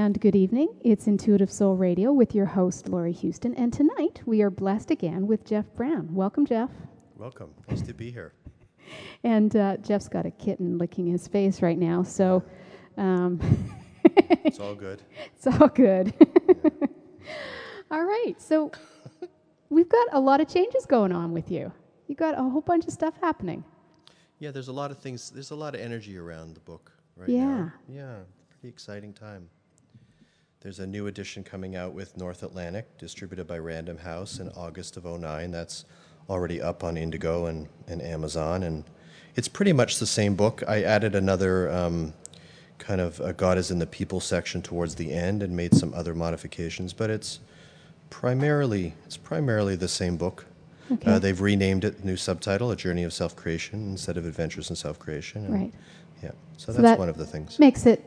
and good evening. It's Intuitive Soul Radio with your host, Laurie Houston. And tonight we are blessed again with Jeff Brown. Welcome, Jeff. Welcome. Nice to be here. And Jeff's got a kitten licking his face right now, so... It's all good. It's all good. Yeah. All right, so we've got a lot of changes going on with you. You got a whole bunch of stuff happening. Yeah, there's a lot of things. There's a lot of energy around the book right now. Yeah, pretty exciting time. There's a new edition coming out with North Atlantic, distributed by Random House in August of 2009. That's already up on Indigo and Amazon, and it's pretty much the same book. I added another kind of a God is in the People section towards the end and made some other modifications, but it's primarily the same book. Okay. They've renamed it, new subtitle, A Journey of Self-Creation instead of Adventures in Self-Creation. Right. Yeah, so that's one of the things. Makes it,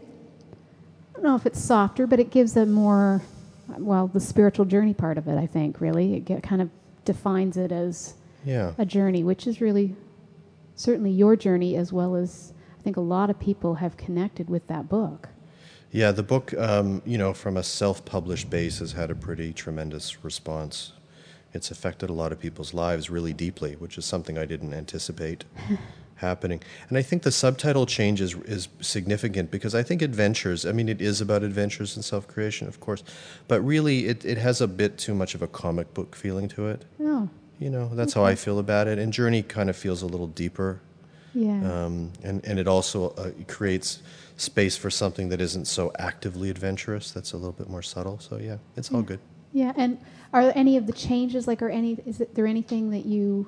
I don't know if it's softer, but it gives a more, well, the spiritual journey part of it, I think, really. It kind of defines it as a journey, which is really certainly your journey, as well as I think a lot of people have connected with that book. Yeah, the book, from a self-published base has had a pretty tremendous response. It's affected a lot of people's lives really deeply, which is something I didn't anticipate happening. And I think the subtitle change is significant because I think adventures, it is about adventures and self-creation, of course, but really it has a bit too much of a comic book feeling to it. Oh. That's how I feel about it. And Journey kind of feels a little deeper. Yeah. And it also creates space for something that isn't so actively adventurous, that's a little bit more subtle. So yeah, it's all good. Yeah, and are there any of the changes, is there anything that you,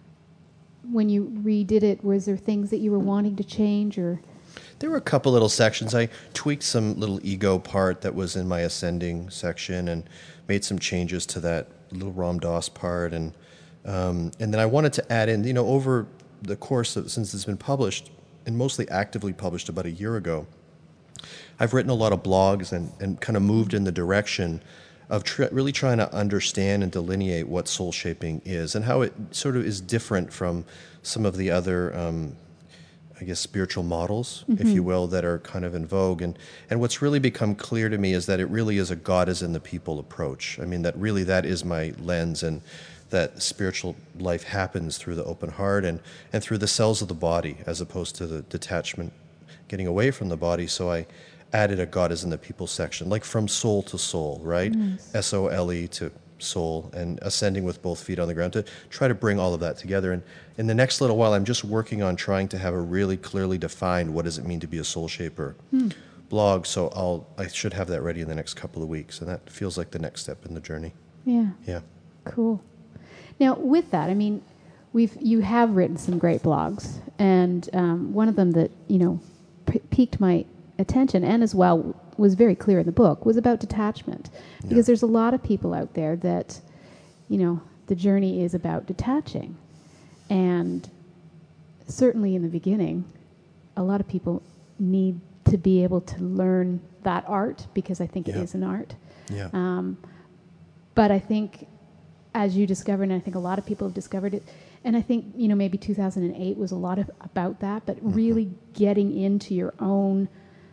when you redid it, was there things that you were wanting to change, or? There were a couple little sections. I tweaked some little ego part that was in my ascending section and made some changes to that little Ram Dass part, and then I wanted to add in, over the course of, since it's been published, and mostly actively published about a year ago, I've written a lot of blogs and kind of moved in the direction of really trying to understand and delineate what soul shaping is and how it sort of is different from some of the other, spiritual models, if you will, that are kind of in vogue. And what's really become clear to me is that it really is a God is in the people approach. That is my lens, and that spiritual life happens through the open heart and through the cells of the body, as opposed to the detachment, getting away from the body. So I added a God is in the people section, like from soul to soul, right? Nice. S-O-L-E to soul, and ascending with both feet on the ground, to try to bring all of that together. And in the next little while, I'm just working on trying to have a really clearly defined what does it mean to be a soul shaper blog. So I should have that ready in the next couple of weeks, and that feels like the next step in the journey. Yeah. Yeah. Cool. Now, with that, you have written some great blogs, and one of them that piqued my attention, and as well was very clear in the book, was about detachment, because there's a lot of people out there that, the journey is about detaching, and certainly in the beginning, a lot of people need to be able to learn that art, because I think it is an art. Yeah. But I think, as you discovered, and I think a lot of people have discovered it, and I think, maybe 2008 was a lot about that, but really getting into your own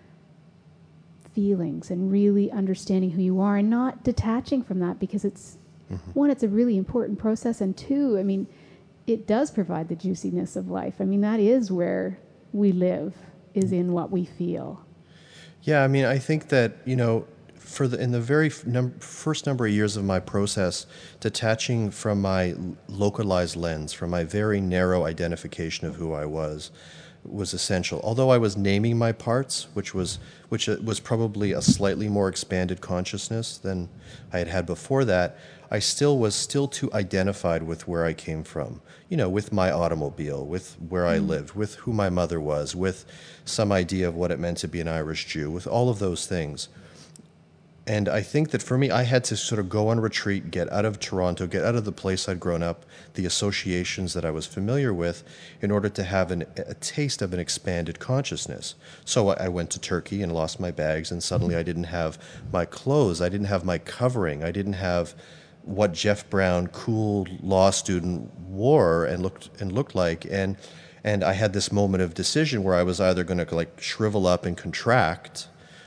feelings and really understanding who you are and not detaching from that, because it's, one, it's a really important process, and two, it does provide the juiciness of life. That is where we live, is in what we feel. Yeah, I think that, in the very first number of years of my process, detaching from my localized lens, from my very narrow identification of who I was essential. Although I was naming my parts, which was probably a slightly more expanded consciousness than I had before that, I was still too identified with where I came from, with my automobile, with where I lived, with who my mother was, with some idea of what it meant to be an Irish Jew, with all of those things. And I think that for me, I had to sort of go on retreat, get out of Toronto, get out of the place I'd grown up, the associations that I was familiar with, in order to have a taste of an expanded consciousness. So I went to Turkey and lost my bags, and suddenly I didn't have my clothes, I didn't have my covering, I didn't have what Jeff Brown, cool law student, wore and looked like. And I had this moment of decision where I was either going to shrivel up and contract,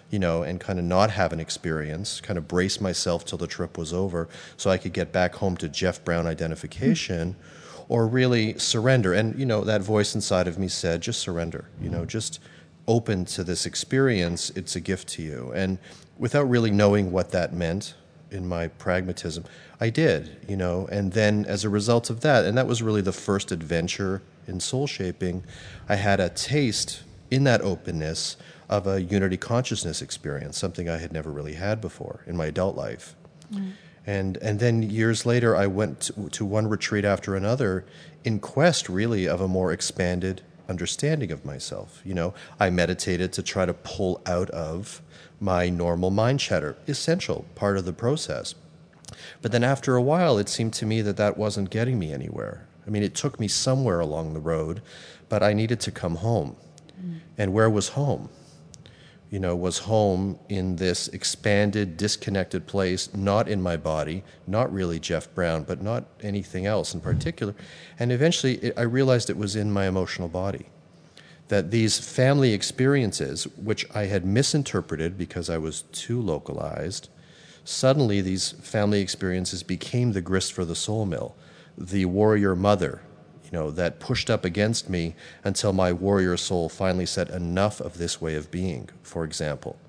and kind of not have an experience, kind of brace myself till the trip was over so I could get back home to Jeff Brown identification, or really surrender. And, that voice inside of me said, just surrender, just open to this experience. It's a gift to you. And without really knowing what that meant in my pragmatism, I did, and then as a result of that, and that was really the first adventure in soul shaping, I had a taste in that openness of a unity consciousness experience, something I had never really had before in my adult life. And then years later, I went to one retreat after another in quest, really, of a more expanded understanding of myself. I meditated to try to pull out of my normal mind chatter, essential part of the process. But then after a while, it seemed to me that wasn't getting me anywhere. I mean, it took me somewhere along the road, but I needed to come home. And where was home? Was home in this expanded, disconnected place, not in my body, not really Jeff Brown, but not anything else in particular. And eventually I realized it was in my emotional body. That these family experiences, which I had misinterpreted because I was too localized, suddenly these family experiences became the grist for the soul mill, the warrior mother, that pushed up against me until my warrior soul finally said enough of this way of being, for example.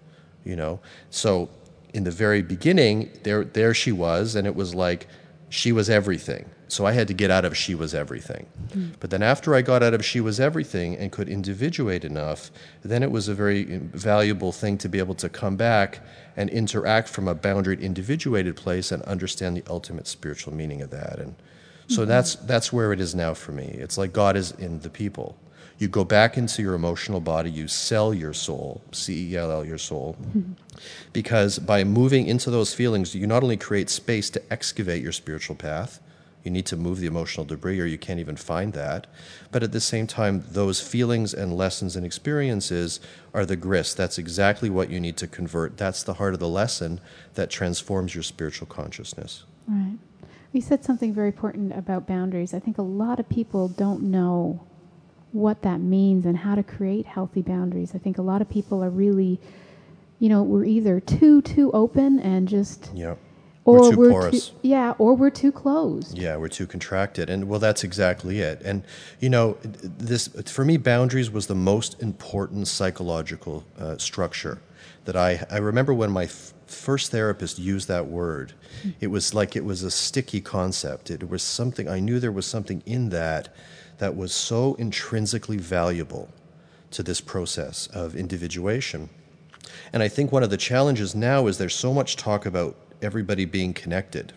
So in the very beginning, there she was, and it was like she was everything. So I had to get out of she was everything. But then after I got out of she was everything and could individuate enough, then it was a very valuable thing to be able to come back and interact from a boundaried, individuated place and understand the ultimate spiritual meaning of that. And so that's where it is now for me. It's like God is in the people. You go back into your emotional body, you sell your soul, C-E-L-L, your soul, because by moving into those feelings, you not only create space to excavate your spiritual path, you need to move the emotional debris or you can't even find that, but at the same time, those feelings and lessons and experiences are the grist. That's exactly what you need to convert. That's the heart of the lesson that transforms your spiritual consciousness. Right. You said something very important about boundaries. I think a lot of people don't know what that means and how to create healthy boundaries. I think a lot of people are really, we're either too open and just, or we're too porous. Or we're too closed. Yeah, we're too contracted. And well, that's exactly it. And, this, for me, boundaries was the most important psychological structure that I remember when my first therapist used that word. It was like it was a sticky concept. It was something, I knew there was something in that was so intrinsically valuable to this process of individuation. And I think one of the challenges now is there's so much talk about everybody being connected,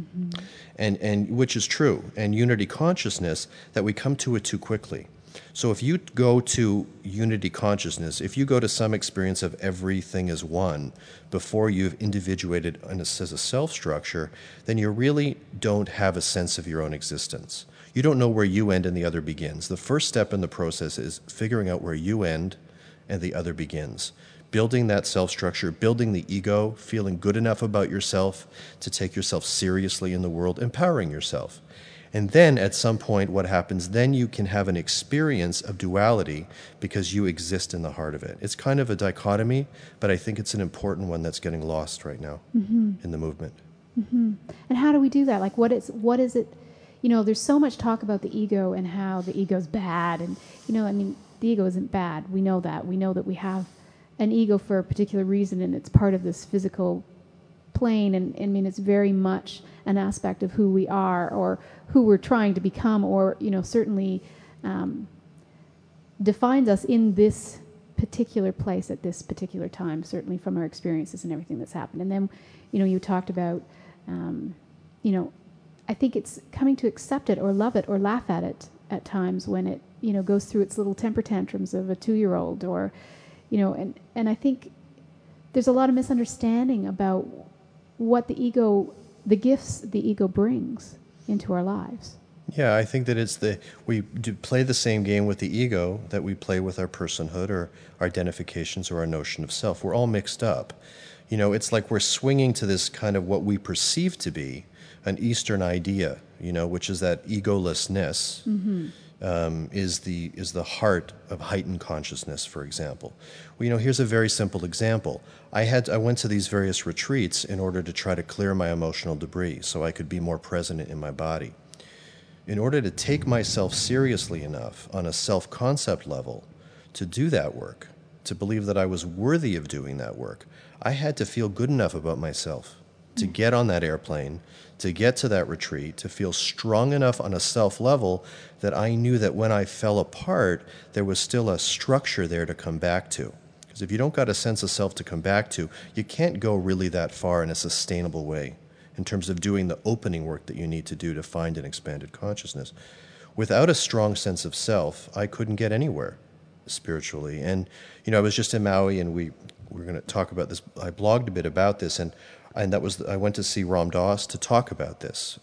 and which is true, and unity consciousness, that we come to it too quickly. So if you go to unity consciousness, if you go to some experience of everything is one before you've individuated as a self structure, then you really don't have a sense of your own existence. You don't know where you end and the other begins. The first step in the process is figuring out where you end and the other begins. Building that self-structure, building the ego, feeling good enough about yourself to take yourself seriously in the world, empowering yourself. And then at some point what happens, then you can have an experience of duality because you exist in the heart of it. It's kind of a dichotomy, but I think it's an important one that's getting lost right now in the movement. And how do we do that? Like what is it? There's so much talk about the ego and how the ego's bad. And, the ego isn't bad. We know that. We know that we have an ego for a particular reason, and it's part of this physical plane, and it's very much an aspect of who we are or who we're trying to become, or certainly defines us in this particular place at this particular time, certainly from our experiences and everything that's happened. And then you talked about I think it's coming to accept it or love it or laugh at it at times when it goes through its little temper tantrums of a 2-year-old, or and I think there's a lot of misunderstanding about what the gifts the ego brings into our lives. Yeah, I think that we do play the same game with the ego that we play with our personhood or our identifications or our notion of self. We're all mixed up. It's like we're swinging to this kind of what we perceive to be an Eastern idea, which is that egolessness. is the heart of heightened consciousness, for example. Well, here's a very simple example. I went to these various retreats in order to try to clear my emotional debris so I could be more present in my body. In order to take myself seriously enough on a self-concept level to do that work, to believe that I was worthy of doing that work, I had to feel good enough about myself to get on that airplane, to get to that retreat, to feel strong enough on a self level that I knew that when I fell apart, there was still a structure there to come back to. Because if you don't got a sense of self to come back to, you can't go really that far in a sustainable way in terms of doing the opening work that you need to do to find an expanded consciousness. Without a strong sense of self, I couldn't get anywhere spiritually. And, I was just in Maui, and we were going to talk about this. I blogged a bit about this, and I went to see Ram Dass to talk about this.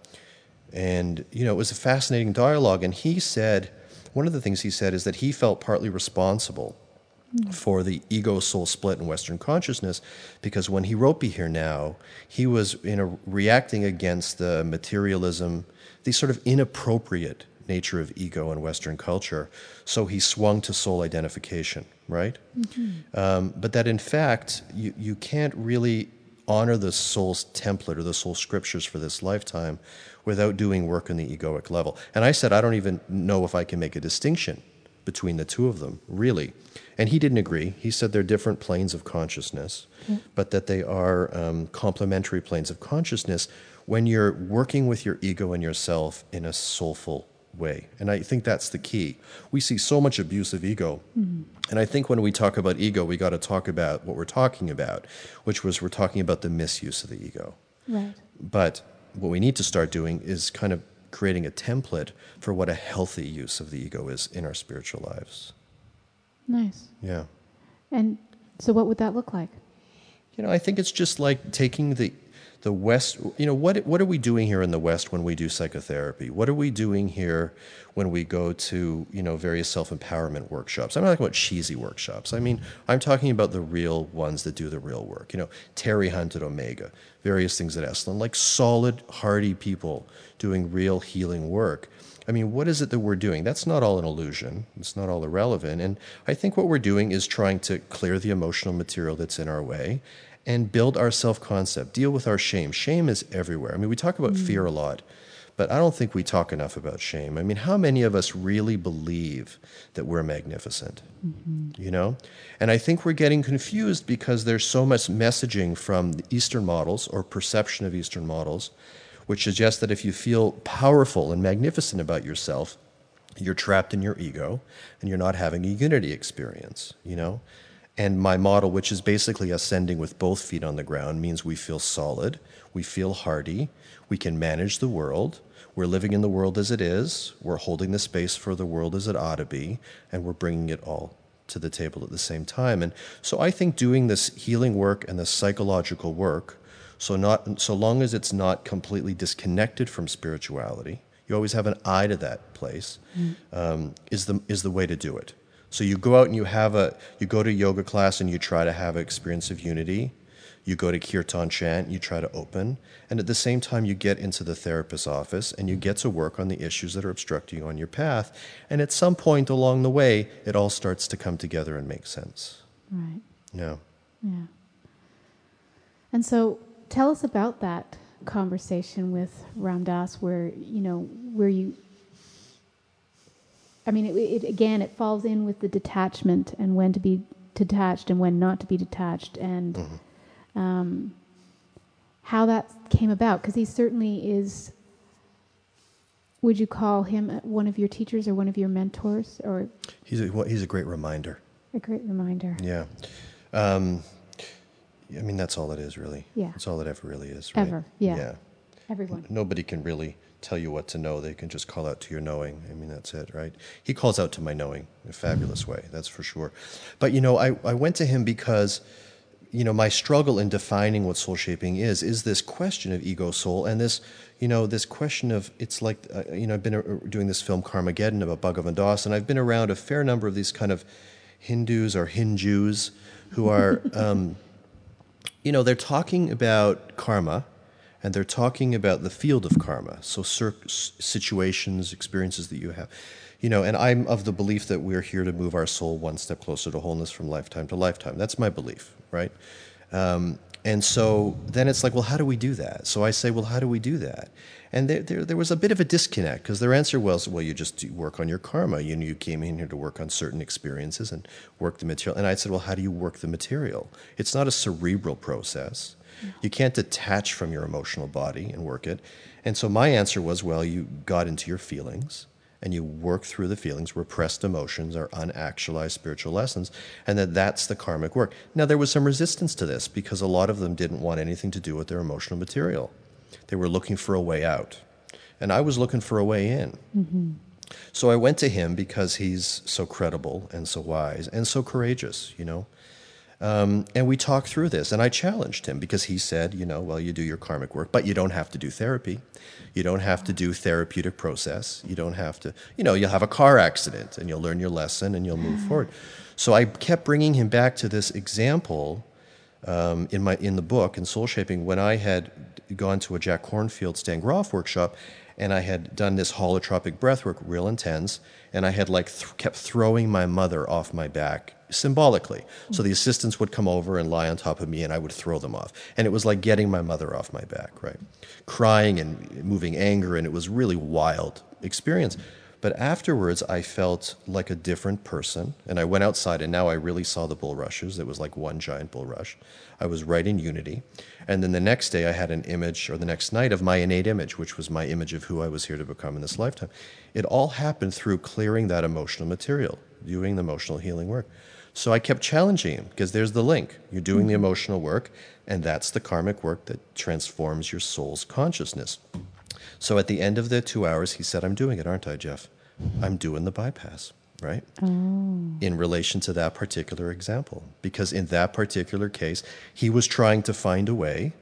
And it was a fascinating dialogue. And he said, one of the things he said is that he felt partly responsible for the ego-soul split in Western consciousness, because when he wrote Be Here Now, he was reacting against the materialism, the sort of inappropriate nature of ego in Western culture. So he swung to soul identification, right? Mm-hmm. But that in fact, you can't really honor the soul's template or the soul scriptures for this lifetime without doing work on the egoic level. And I said, I don't even know if I can make a distinction between the two of them, really. And he didn't agree. He said they're different planes of consciousness, but that they are complementary planes of consciousness when you're working with your ego and yourself in a soulful way. And I think that's the key. We see so much abuse of ego. Mm-hmm. And I think when we talk about ego, we got to talk about what we're talking about, which was we're talking about the misuse of the ego. Right. But what we need to start doing is kind of creating a template for what a healthy use of the ego is in our spiritual lives. Nice. Yeah. And so what would that look like? I think it's just like taking the West, what are we doing here in the West when we do psychotherapy? What are we doing here when we go to, various self-empowerment workshops? I'm not talking about cheesy workshops. I mean, I'm talking about the real ones that do the real work. Terry Hunt at Omega, various things at Esalen, like solid, hardy people doing real healing work. I mean, what is it that we're doing? That's not all an illusion. It's not all irrelevant. And I think what we're doing is trying to clear the emotional material that's in our way and build our self-concept, deal with our shame. Shame is everywhere. I mean, we talk about fear a lot, but I don't think we talk enough about shame. I mean, how many of us really believe that we're magnificent? Mm-hmm. And I think we're getting confused because there's so much messaging from the Eastern models or perception of Eastern models, which suggests that if you feel powerful and magnificent about yourself, you're trapped in your ego and you're not having a unity experience, And my model, which is basically ascending with both feet on the ground, means we feel solid, we feel hardy, we can manage the world, we're living in the world as it is, we're holding the space for the world as it ought to be, and we're bringing it all to the table at the same time. And so I think doing this healing work and this psychological work, so long as it's not completely disconnected from spirituality, you always have an eye to that place, is the way to do it. So you go out and you go to yoga class and you try to have an experience of unity. You go to kirtan chant, you try to open. And at the same time, you get into the therapist's office and you get to work on the issues that are obstructing you on your path. And at some point along the way, it all starts to come together and make sense. Right. Yeah. Yeah. And so tell us about that conversation with Ram Dass where you... I mean, it falls in with the detachment and when to be detached and when not to be detached, and how that came about. Because he certainly is. Would you call him one of your teachers or one of your mentors, or? He's a great reminder. A great reminder. Yeah. I mean, that's all it is, really. Yeah. That's all it ever really is, right? Ever. Yeah. Yeah. Everyone. Nobody can really tell you what to know. They can just call out to your knowing. I mean, that's it, right? He calls out to my knowing in a fabulous way, that's for sure. But, I went to him because, my struggle in defining what soul shaping is this question of ego soul and this, this question of, it's like, I've been doing this film Karmageddon about Bhagavan Das, and I've been around a fair number of these kind of Hindus or Hinjus who are, they're talking about karma, and they're talking about the field of karma, so situations, experiences that you have. And I'm of the belief that we're here to move our soul one step closer to wholeness from lifetime to lifetime. That's my belief, right? And so then it's like, well, how do we do that? So I say, well, how do we do that? And there was a bit of a disconnect, because their answer was, well, you just work on your karma. You came in here to work on certain experiences and work the material. And I said, well, how do you work the material? It's not a cerebral process. You can't detach from your emotional body and work it. And so my answer was, well, you got into your feelings, and you work through the feelings. Repressed emotions are unactualized spiritual lessons, and that's the karmic work. Now, there was some resistance to this, because a lot of them didn't want anything to do with their emotional material. They were looking for a way out, and I was looking for a way in. Mm-hmm. So I went to him because he's so credible and so wise and so courageous, and we talked through this, and I challenged him, because he said, well, you do your karmic work, but you don't have to do therapy. You don't have to do therapeutic process. You don't have to, you'll have a car accident, and you'll learn your lesson, and you'll move forward. So I kept bringing him back to this example in the book, in Soul Shaping, when I had gone to a Jack Kornfield Stan Grof workshop, and I had done this holotropic breathwork, real intense, and I had kept throwing my mother off my back symbolically. So the assistants would come over and lie on top of me, and I would throw them off. And it was like getting my mother off my back, right? Crying and moving anger, and it was really wild experience. But afterwards, I felt like a different person, and I went outside, and now I really saw the bulrushes. It was like one giant bulrush. I was right in unity. And then the next day, I had an image, or the next night, of my innate image, which was my image of who I was here to become in this lifetime. It all happened through clearing that emotional material, doing the emotional healing work. So I kept challenging him, because there's the link. You're doing the emotional work, and that's the karmic work that transforms your soul's consciousness. So at the end of the 2 hours, he said, I'm doing it, aren't I, Jeff? I'm doing the bypass, right? Oh. In relation to that particular example. Because in that particular case, he was trying to find a way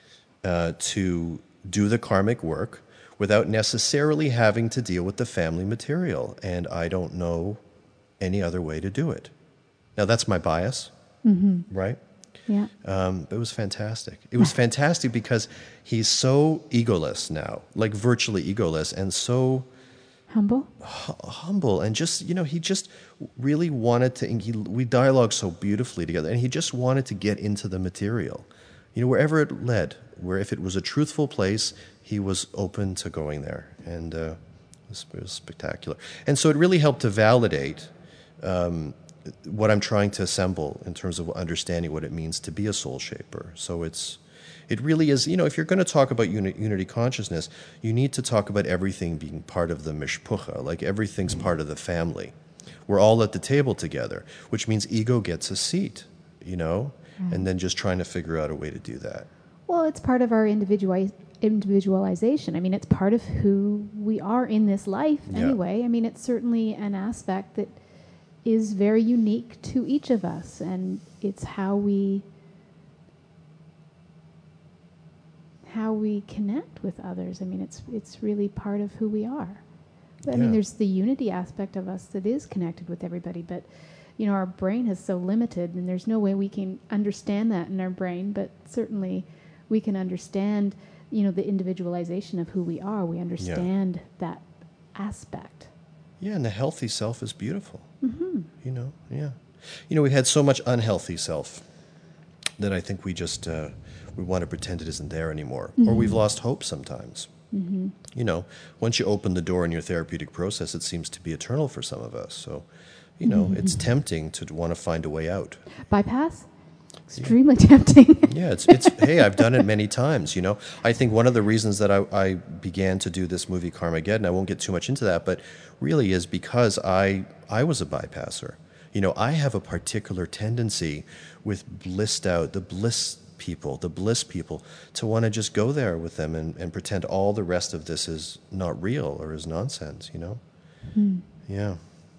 to do the karmic work without necessarily having to deal with the family material. And I don't know any other way to do it. Now, that's my bias, right? Yeah. It was fantastic. It was fantastic because he's so egoless now, like virtually egoless, and so humble. Humble, and just he just really wanted to. We dialogue so beautifully together, and he just wanted to get into the material, wherever it led. Where if it was a truthful place, he was open to going there, and it was spectacular. And so it really helped to validate what I'm trying to assemble in terms of understanding what it means to be a soul shaper. So it really is, if you're going to talk about unity consciousness, you need to talk about everything being part of the mishpucha, like everything's part of the family. We're all at the table together, which means ego gets a seat, and then just trying to figure out a way to do that. Well, it's part of our individualization. I mean, it's part of who we are in this life anyway. I mean, it's certainly an aspect that is very unique to each of us, and it's how we connect with others. I mean, it's really part of who we are. I mean, there's the unity aspect of us that is connected with everybody, but our brain is so limited, and there's no way we can understand that in our brain, but certainly we can understand, the individualization of who we are. We understand that aspect. Yeah, and the healthy self is beautiful. We've had so much unhealthy self that I think we just we want to pretend it isn't there anymore, or we've lost hope sometimes. Once you open the door in your therapeutic process, it seems to be eternal for some of us. So, it's tempting to want to find a way out. Bypass? Extremely tempting. Yeah, it's hey, I've done it many times, I think one of the reasons that I began to do this movie Karmageddon, I won't get too much into that, but really is because I was a bypasser. I have a particular tendency with the bliss people, to want to just go there with them and pretend all the rest of this is not real or is nonsense, Yeah.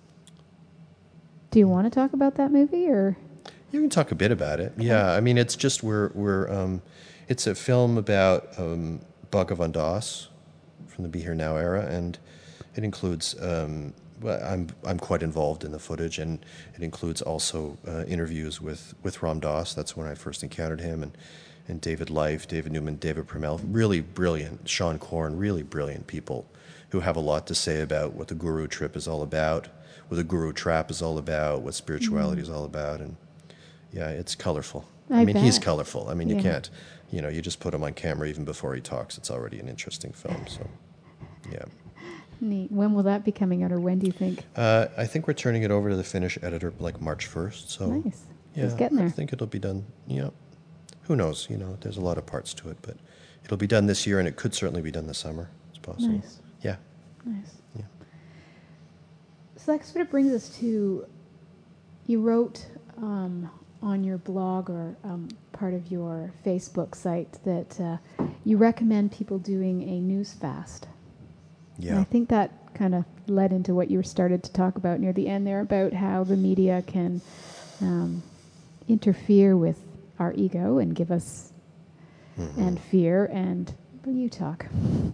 Do you want to talk about that movie, or? You can talk a bit about it. Yeah, I mean, it's just it's a film about Bhagavan Das from the Be Here Now era, and it includes well, I'm quite involved in the footage, and it includes also interviews with Ram Dass. That's when I first encountered him, and David Life, David Newman, David Primel, really brilliant. Sean Korn, really brilliant people who have a lot to say about what the Guru Trip is all about, what the Guru Trap is all about, what spirituality is all about, and yeah, it's colorful. I mean, he's bet. colorful. I mean, you Yeah. can't, you just put him on camera even before he talks. It's already an interesting film. So, yeah. Neat. When will that be coming out, or when do you think? I think we're turning it over to the Finnish editor like March 1st. So, Nice. yeah, It's getting there. I think it'll be done. Yeah. Who knows? There's a lot of parts to it, but it'll be done this year, and it could certainly be done this summer. It's possible. Nice. Yeah. Nice. Yeah. So that sort of brings us to, you wrote on your blog or part of your Facebook site that you recommend people doing a news fast. And Yeah. I think that kind of led into what you started to talk about near the end there about how the media can interfere with our ego and give us and fear. And will you talk?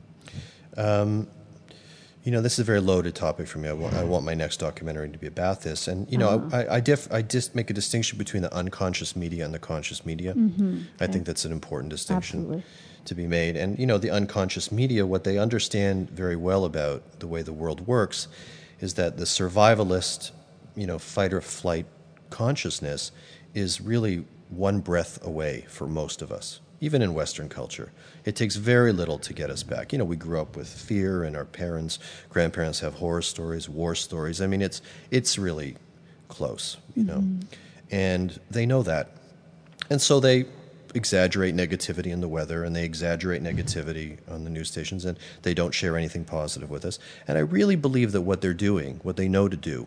This is a very loaded topic for me. I want my next documentary to be about this. And, I just make a distinction between the unconscious media and the conscious media. I think that's an important distinction Absolutely. to be made. And, the unconscious media, what they understand very well about the way the world works is that the survivalist, fight or flight consciousness is really one breath away for most of us. Even in Western culture, it takes very little to get us back. We grew up with fear, and our grandparents have horror stories, war stories. I mean, it's really close, and they know that. And so they exaggerate negativity in the weather, and they exaggerate negativity on the news stations, and they don't share anything positive with us. And I really believe that what they're doing, what they know to do,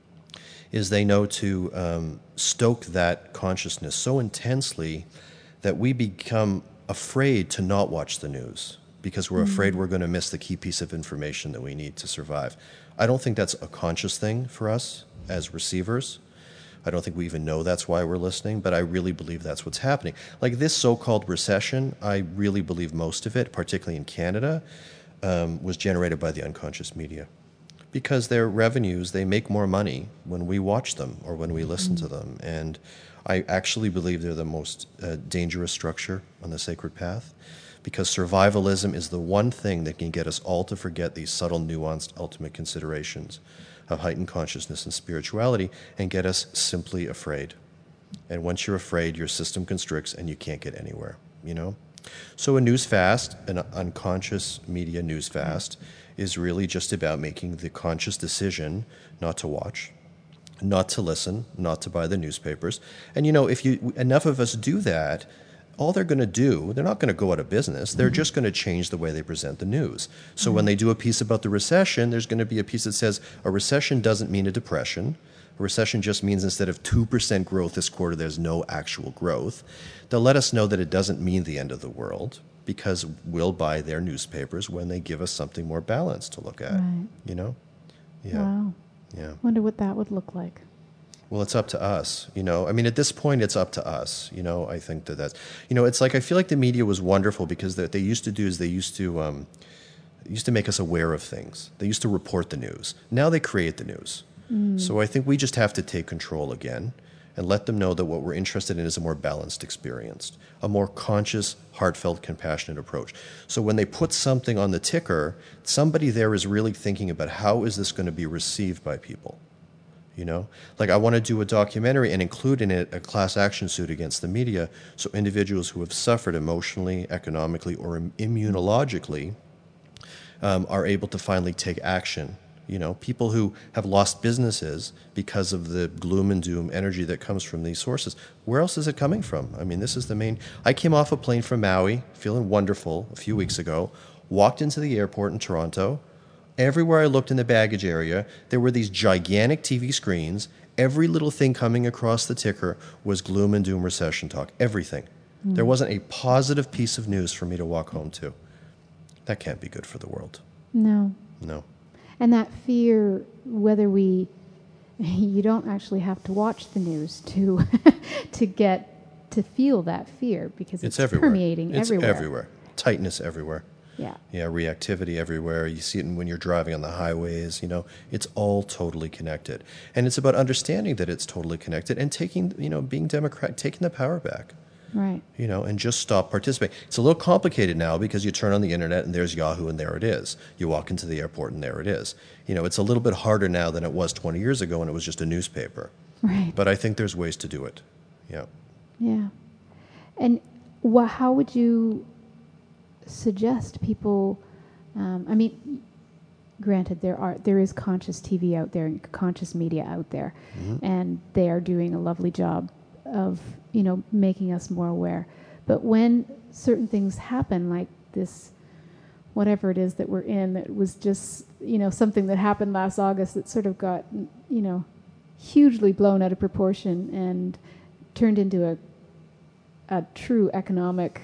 is they know to stoke that consciousness so intensely that we become afraid to not watch the news because we're afraid we're going to miss the key piece of information that we need to survive. I don't think that's a conscious thing for us as receivers. I don't think we even know that's why we're listening, but I really believe that's what's happening. Like this so-called recession, I really believe most of it, particularly in Canada, was generated by the unconscious media. Because their revenues, they make more money when we watch them or when we listen to them. And I actually believe they're the most dangerous structure on the sacred path, because survivalism is the one thing that can get us all to forget these subtle, nuanced, ultimate considerations of heightened consciousness and spirituality and get us simply afraid. And once you're afraid, your system constricts and you can't get anywhere, So a news fast, an unconscious media news fast, is really just about making the conscious decision not to watch, not to listen, not to buy the newspapers. And if enough of us do that, all they're going to do, they're not going to go out of business. They're just going to change the way they present the news. So when they do a piece about the recession, there's going to be a piece that says a recession doesn't mean a depression. A recession just means instead of 2% growth this quarter, there's no actual growth. They'll let us know that it doesn't mean the end of the world, because we'll buy their newspapers when they give us something more balanced to look at, Right. Yeah. Wow. Yeah. Wonder what that would look like. Well, it's up to us, I mean, at this point, it's up to us, I think that's, it's like, I feel like the media was wonderful because what they used to do is they used to make us aware of things. They used to report the news. Now they create the news. So I think we just have to take control again and let them know that what we're interested in is a more balanced experience, a more conscious, heartfelt, compassionate approach. So when they put something on the ticker, somebody there is really thinking about how is this going to be received by people. Like I want to do a documentary and include in it a class action suit against the media, so individuals who have suffered emotionally, economically, or immunologically are able to finally take action. People who have lost businesses because of the gloom and doom energy that comes from these sources. Where else is it coming from? I mean, this is the main. I came off a plane from Maui, feeling wonderful a few weeks ago, walked into the airport in Toronto. Everywhere I looked in the baggage area, there were these gigantic TV screens. Every little thing coming across the ticker was gloom and doom recession talk. Everything. There wasn't a positive piece of news for me to walk home to. That can't be good for the world. No. No. And that fear, you don't actually have to watch the news to to feel that fear, because it's everywhere. permeating it's everywhere. everywhere. Tightness everywhere. Yeah. Yeah, reactivity everywhere. You see it when you're driving on the highways, it's all totally connected. And it's about understanding that it's totally connected and taking, being democratic, taking the power back. Right. And just stop participating. It's a little complicated now because you turn on the internet and there's Yahoo and there it is. You walk into the airport and there it is. It's a little bit harder now than it was 20 years ago when it was just a newspaper. Right. But I think there's ways to do it. Yeah. Yeah. And how would you suggest people? I mean, granted, there is conscious TV out there and conscious media out there, and they are doing a lovely job of making us more aware. But when certain things happen, like this, whatever it is that we're in, that was just something that happened last August that sort of got hugely blown out of proportion and turned into a true economic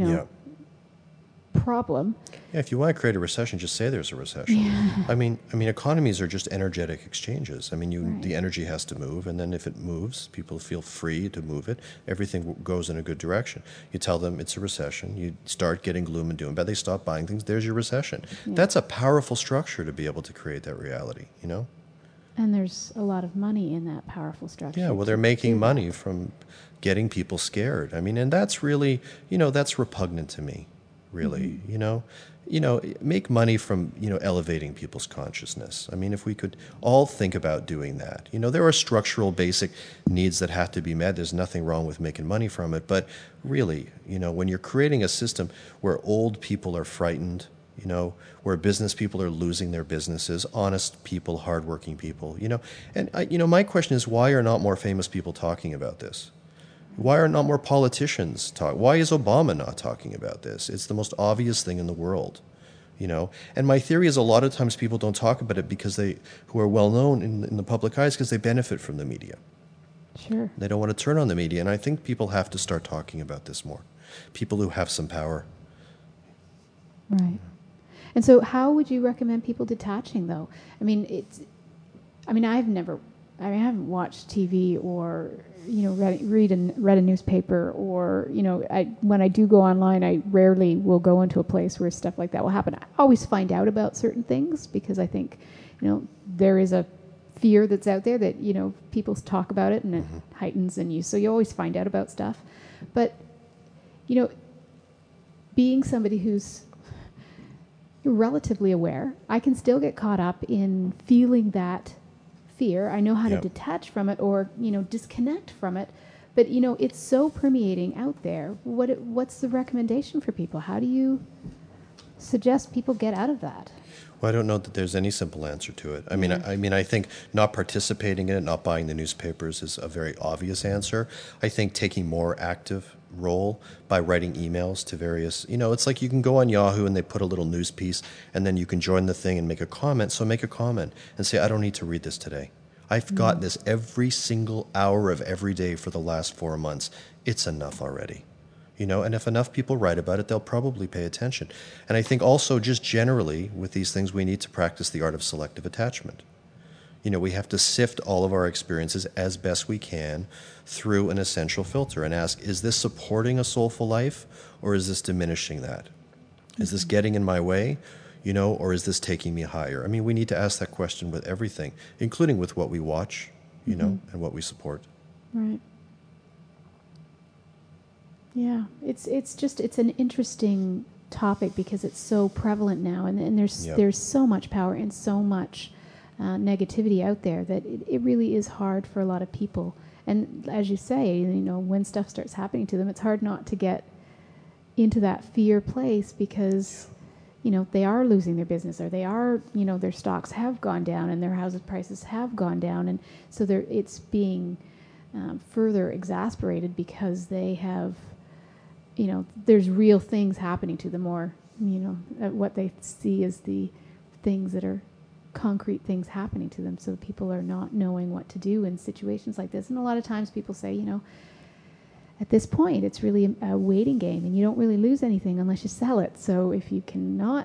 problem. Yeah, if you want to create a recession, just say there's a recession. Yeah. I mean, economies are just energetic exchanges. I mean, Right. the energy has to move, and then if it moves, people feel free to move it. Everything goes in a good direction. You tell them it's a recession. You start getting gloom and doom, but they stop buying things. There's your recession. Yeah. That's a powerful structure to be able to create that reality. And there's a lot of money in that powerful structure. Yeah, well, they're making money from getting people scared. I mean, and that's really, that's repugnant to me, really. Make money from, elevating people's consciousness. I mean, if we could all think about doing that. There are structural basic needs that have to be met. There's nothing wrong with making money from it. But really, when you're creating a system where old people are frightened, where business people are losing their businesses, honest people, hardworking people, and my question is, why are not more famous people talking about this? Why are not more politicians talk? Why is Obama not talking about this? It's the most obvious thing in the world, And my theory is a lot of times people don't talk about it because who are well known in the public eyes, because they benefit from the media. Sure. They don't want to turn on the media, and I think people have to start talking about this more. People who have some power. Right. And so, how would you recommend people detaching, though? I mean, I haven't watched TV or read a newspaper, or when I do go online, I rarely will go into a place where stuff like that will happen. I always find out about certain things because I think there is a fear that's out there that people talk about it and it heightens in you, so you always find out about stuff. But being somebody who's relatively aware, I can still get caught up in feeling that fear. I know how to detach from it or disconnect from it, but it's so permeating out there. What's the recommendation for people? How do you suggest people get out of that? Well, I don't know that there's any simple answer to it. I mean, I think not participating in it, not buying the newspapers is a very obvious answer. I think taking more active role by writing emails to various, it's like you can go on Yahoo and they put a little news piece and then you can join the thing and make a comment. So make a comment and say, I don't need to read this today. I've got this every single hour of every day for the last 4 months. It's enough already. And if enough people write about it, they'll probably pay attention. And I think also just generally with these things, we need to practice the art of selective attachment. We have to sift all of our experiences as best we can through an essential filter and ask, is this supporting a soulful life or is this diminishing that? Is this getting in my way, or is this taking me higher? I mean, we need to ask that question with everything, including with what we watch, and what we support. Right. Yeah, it's an interesting topic because it's so prevalent now, and there's so much power and so much negativity out there that it really is hard for a lot of people. And as you say, when stuff starts happening to them, it's hard not to get into that fear place because they are losing their business, or they are their stocks have gone down and their house prices have gone down, and so it's being further exasperated because they have. There's real things happening to them, or, what they see is the things that are concrete things happening to them. So people are not knowing what to do in situations like this. And a lot of times people say, at this point, it's really a waiting game and you don't really lose anything unless you sell it. So if you cannot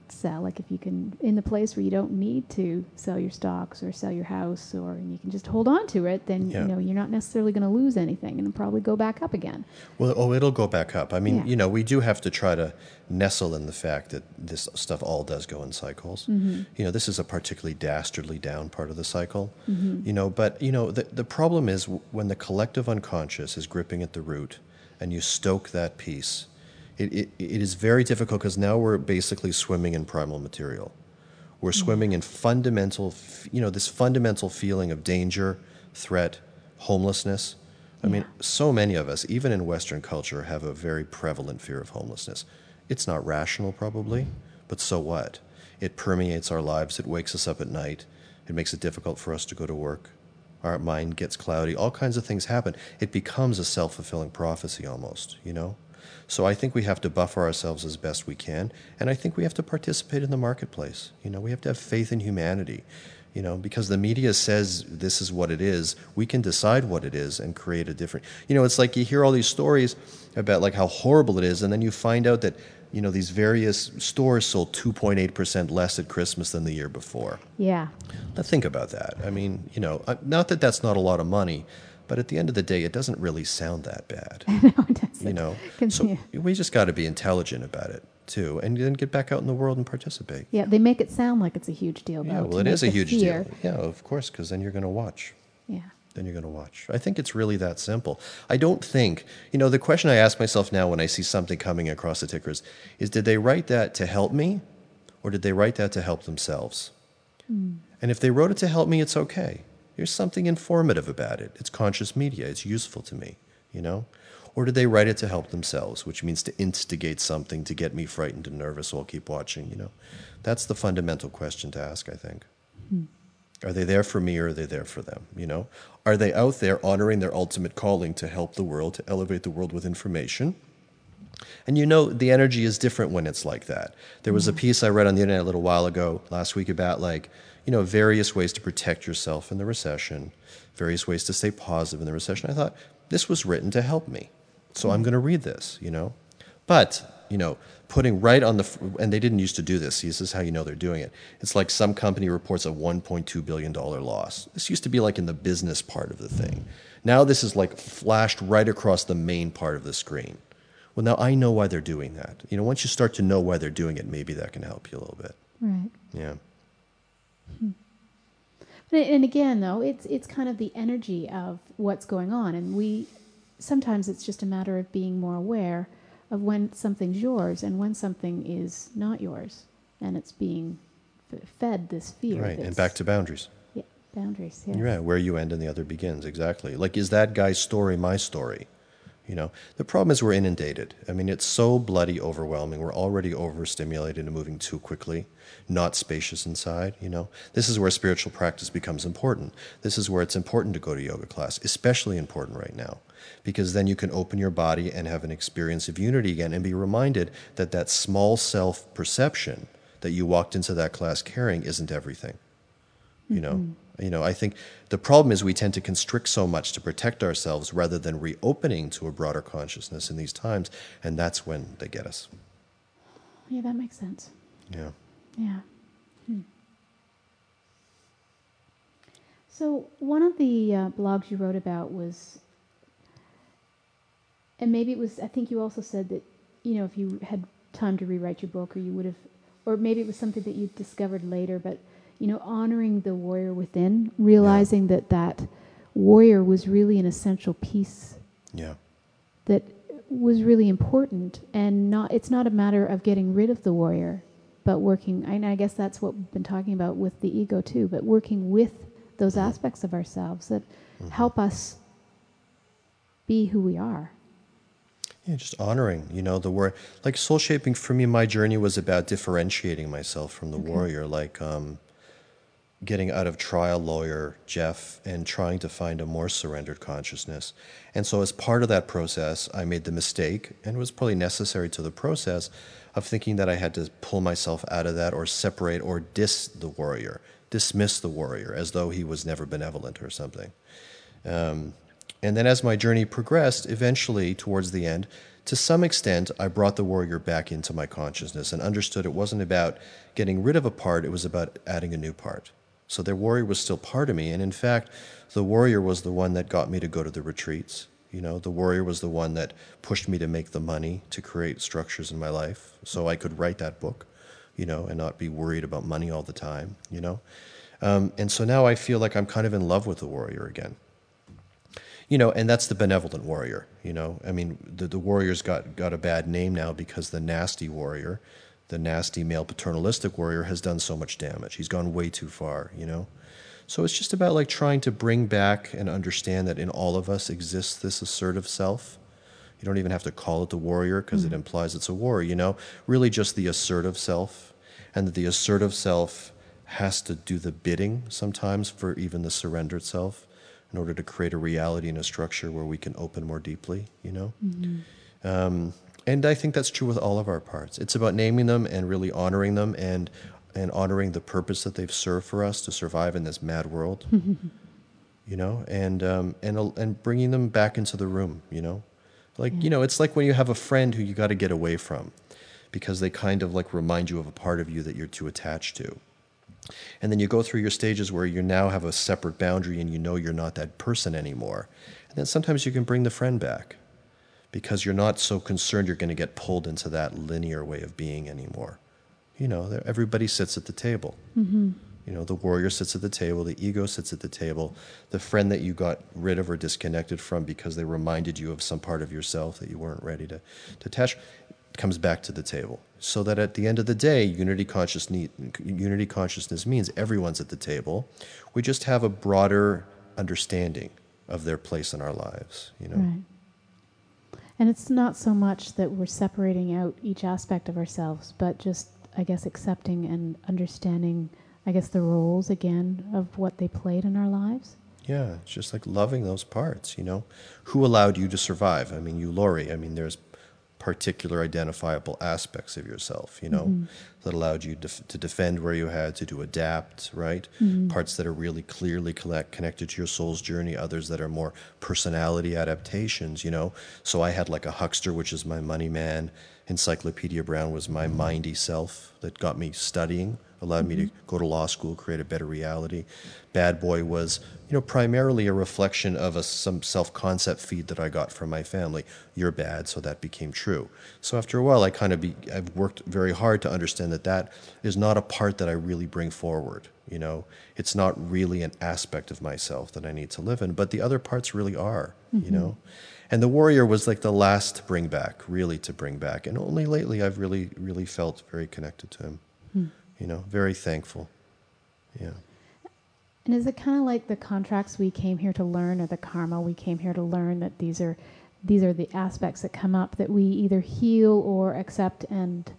sell, like if you can, in the place where you don't need to sell your stocks or sell your house, or and you can just hold on to it, then Yeah. you're not necessarily going to lose anything, and it'll probably go back up again. Well, it'll go back up. I mean, Yeah. we do have to try to nestle in the fact that this stuff all does go in cycles. This is a particularly dastardly down part of the cycle. But the problem is when the collective unconscious is gripping at the root, and you stoke that piece, it is very difficult because now we're basically swimming in primal material. We're swimming in fundamental, this fundamental feeling of danger, threat, homelessness. I mean, so many of us, even in Western culture, have a very prevalent fear of homelessness. It's not rational, probably, but so what? It permeates our lives. It wakes us up at night. It makes it difficult for us to go to work. Our mind gets cloudy. All kinds of things happen. It becomes a self-fulfilling prophecy almost, So I think we have to buffer ourselves as best we can, and I think we have to participate in the marketplace. We have to have faith in humanity. Because the media says this is what it is, we can decide what it is and create a different. It's like you hear all these stories about like how horrible it is, and then you find out that these various stores sold 2.8% less at Christmas than the year before. Yeah. Now think about that. I mean, not that that's not a lot of money, but at the end of the day, it doesn't really sound that bad. No, it doesn't. So we just got to be intelligent about it too, and then get back out in the world and participate. Yeah, they make it sound like it's a huge deal, though. Yeah, well, to it make is a the huge fear. deal. Yeah, of course, because then you're going to watch. Yeah. Then you're going to watch. I think it's really that simple. I don't think, the question I ask myself now when I see something coming across the tickers is, did they write that to help me, or did they write that to help themselves? And if they wrote it to help me, it's okay. There's something informative about it. It's conscious media. It's useful to me, Or did they write it to help themselves, which means to instigate something to get me frightened and nervous, so I'll keep watching, That's the fundamental question to ask, I think. Are they there for me, or are they there for them, Are they out there honoring their ultimate calling to help the world, to elevate the world with information? And the energy is different when it's like that. There was a piece I read on the internet a little while ago, last week, about various ways to protect yourself in the recession, various ways to stay positive in the recession. I thought, this was written to help me, so I'm going to read this, But, putting right on and they didn't used to do this. This is how they're doing it. It's like some company reports a $1.2 billion loss. This used to be like in the business part of the thing. Now this is like flashed right across the main part of the screen. Well, now I know why they're doing that. Once you start to know why they're doing it, maybe that can help you a little bit. Right. Yeah. And again, though, it's kind of the energy of what's going on, and sometimes it's just a matter of being more aware of when something's yours and when something is not yours, and it's being fed this fear. Right, and back to boundaries. Yeah, boundaries. Yeah. Yeah, where you end and the other begins, exactly. Like, is that guy's story my story? The problem is we're inundated. I mean, it's so bloody overwhelming. We're already overstimulated and moving too quickly, not spacious inside, This is where spiritual practice becomes important. This is where it's important to go to yoga class, especially important right now, because then you can open your body and have an experience of unity again and be reminded that that small self-perception that you walked into that class carrying isn't everything, I think the problem is we tend to constrict so much to protect ourselves rather than reopening to a broader consciousness in these times, and that's when they get us. Yeah, that makes sense. Yeah. Yeah. So one of the blogs you wrote about was, and maybe it was, I think you also said that, if you had time to rewrite your book, or you would have, or maybe it was something that you discovered later, but honoring the warrior within, realizing that warrior was really an essential piece. Yeah. That was really important, and it's not a matter of getting rid of the warrior, but working, and I guess that's what we've been talking about with the ego too, but working with those aspects of ourselves that help us be who we are. Yeah, just honoring, the word. Like soul shaping for me, my journey was about differentiating myself from the warrior, like getting out of trial lawyer Jeff and trying to find a more surrendered consciousness. And so as part of that process, I made the mistake, and it was probably necessary to the process, of thinking that I had to pull myself out of that or separate or dismiss the warrior as though he was never benevolent or something. And then as my journey progressed, eventually towards the end, to some extent, I brought the warrior back into my consciousness and understood it wasn't about getting rid of a part, it was about adding a new part. So the warrior was still part of me. And in fact, the warrior was the one that got me to go to the retreats. You know, the warrior was the one that pushed me to make the money to create structures in my life so I could write that book, you know, and not be worried about money all the time, you know. And so now I feel like I'm kind of in love with the warrior again. You know, and that's the benevolent warrior, you know. I mean, the warrior's got a bad name now because the nasty warrior, the nasty male paternalistic warrior has done so much damage. He's gone way too far, you know. So it's just about like trying to bring back and understand that in all of us exists this assertive self. You don't even have to call it the warrior because it implies it's a war, you know. Really just the assertive self, and that the assertive self has to do the bidding sometimes for even the surrendered self in order to create a reality and a structure where we can open more deeply, you know? And I think that's true with all of our parts. It's about naming them and really honoring them and honoring the purpose that they've served for us to survive in this mad world, you know? And bringing them back into the room, you know? Like, you know, it's like when you have a friend who you got to get away from because they kind of like remind you of a part of you that you're too attached to. And then you go through your stages where you now have a separate boundary and you know you're not that person anymore. And then sometimes you can bring the friend back because you're not so concerned you're going to get pulled into that linear way of being anymore. You know, everybody sits at the table. You know, the warrior sits at the table, the ego sits at the table, the friend that you got rid of or disconnected from because they reminded you of some part of yourself that you weren't ready to attach, comes back to the table. So that at the end of the day, unity consciousness means everyone's at the table. We just have a broader understanding of their place in our lives, you know. Right. And it's not so much that we're separating out each aspect of ourselves, but just, I guess, accepting and understanding, I guess, the roles again of what they played in our lives. Yeah, it's just like loving those parts, you know. Who allowed you to survive? I mean, you, Lori, I mean, there's particular identifiable aspects of yourself, you know, that allowed you to defend where you had to adapt, right? Parts that are really clearly connected to your soul's journey, others that are more personality adaptations, you know. So I had like a huckster, which is my money man. Encyclopedia Brown was my mindy self that got me studying, allowed me to go to law school, create a better reality. Bad boy was, you know, primarily a reflection of some self-concept feed that I got from my family. You're bad, so that became true. So after a while, I've worked very hard to understand that is not a part that I really bring forward. You know, it's not really an aspect of myself that I need to live in, but the other parts really are, you know. And the warrior was like the last to bring back, really to bring back. And only lately I've really, really felt very connected to him. You know, very thankful. Yeah. And is it kind of like the contracts we came here to learn, or the karma we came here to learn, that these are the aspects that come up that we either heal or accept and